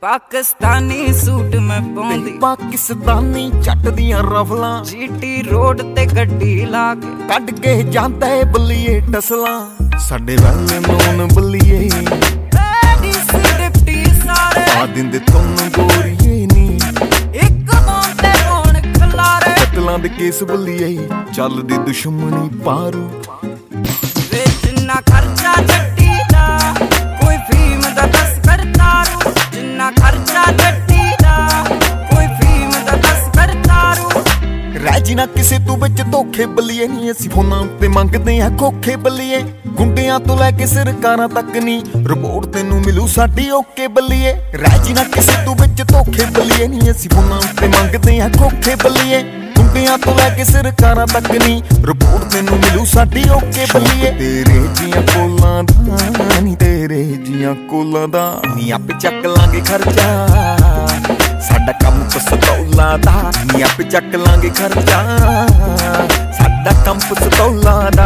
Pakistani suit मैं पाउंदी पाकिस्तानी जट दियां रफलां GT road ते गड्डी ला के कड के जांदा है बल्लिए टसलां साडे वैल नून बल्लिए डिप्टी सारे आ दिंदे तुम गोरीए नी एक बांते कौन खलारे कतलां दे केस बल्लिए चलदी दुश्मनी पारू वे जिन्ना खर्चा जट्टी दा कोई फीम दा तस्कर तारू जिन्ना खर्चा जट्टी दा कोई फीम दा तस्कर तारू राजी ना किसे तू विच धोखे बल्लिए नी असीं फोनां ते मंगदे आ खोखे बल्लिए गुंडियां तो लैके सरकारां तक नी रिपोर्ट तैनूं मिलू साडी ओके बल्लिए राजी ना किसे तू विच धोखे बल्लिए नी असीं फोनां ते मंगदे आ खोखे बल्लिए गुंडियां तो लैके सरकारां तक नी रिपोर्ट तैनूं मिलू साडी ओके बल्लिए तेरे जियां कोलां दा नी तेरे जियां कोलां दा नी आपे चक लांगे खर्चा साडा काम पस्तौला दा नी आपे चक लांगे खर्चा साडा काम पस्तौला दा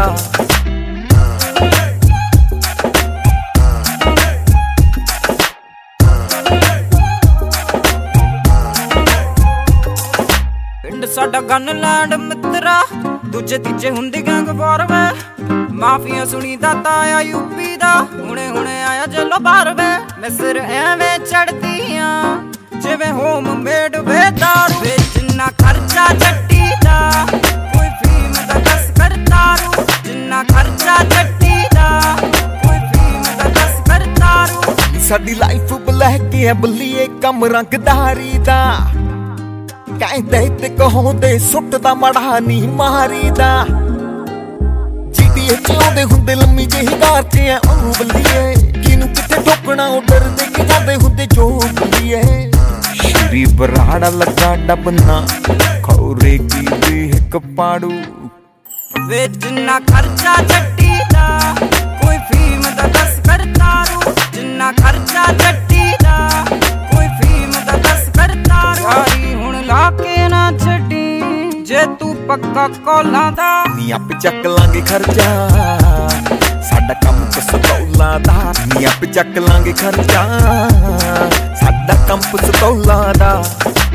साडा गन लैंड मित्रा दूजे तीजे हुंदी गैंग वार वे माफिया सुनी दाता आया यूपी दा हुणे हुणे आया जलो बाहर वे मैं सिर एवें चढ़दियां जिवें होम मेड बेदार वे जिन्ना खर्चा जट्टी दा कोई फीम दा तस्कर तारू जिन्ना खर्चा जट्टी दा कोई फीम दा तस्कर तारू साडी लाइफ ब्लैक है बल्लिए कम रंगदारी दा कहते ते कहोंदे सुटदा मड़ा नी मारीदा जीडीए चाउंदे हुंदे लम्मी जेही गार च ऐ ओ बल्लिए किनू किथे ठोकना ओ डरदे कि जांदे हुंदे जो बल्लिए श्री बराड़ा लगा डबना खौरे की भी हिक पाड़ू वे जिन्ना खर्चा जट्टी दा कोई फीम दा तस्कर तारू जिन्ना खर्चा जट्टी दा कोई फीम दा तस्कर तारू यारी हुण लाके ना छड्डी जे तू पक्का कोला दा नी आपे चक लांगे खर्चा साडा काम पस्तौला दा नी आपे चक लांगे खर्चा साडा काम पस्तौला दा